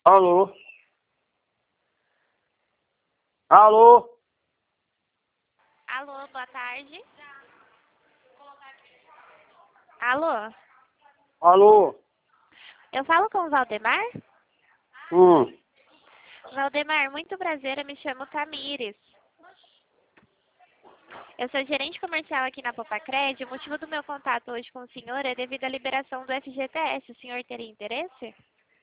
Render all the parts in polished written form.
Alô? Alô? Alô, boa tarde. Alô, Alô? eu falo com o Valdemar? Hum. Valdemar, muito prazer, eu me chamo Tamires. Eu sou gerente comercial aqui na Popacred. O motivo do meu contato hoje com o senhor é devido à liberação do FGTS. O senhor teria interesse?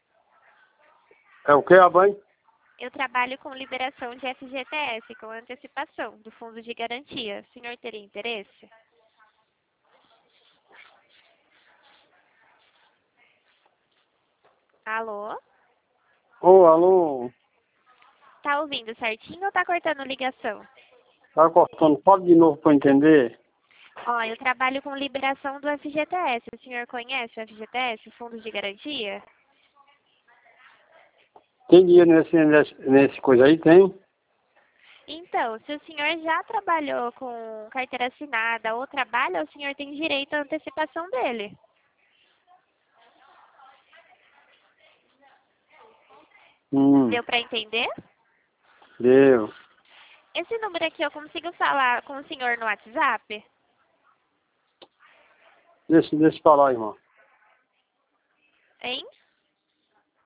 É o que, a mãe? Eu trabalho com liberação de FGTS, com antecipação do Fundo de Garantia. O senhor teria interesse? Alô? Ô, alô? Tá ouvindo certinho ou tá cortando ligação? Tá cortando. Fala de novo pra eu entender. Ó, eu trabalho com liberação do FGTS. O senhor conhece o FGTS, o Fundo de Garantia? Tem dinheiro nesse coisa aí? Tem? Então, se o senhor já trabalhou com carteira assinada ou trabalha, o senhor tem direito à antecipação dele. Deu para entender? Deu. Esse número aqui eu consigo falar com o senhor no WhatsApp? Deixa eu falar, irmão. Hein?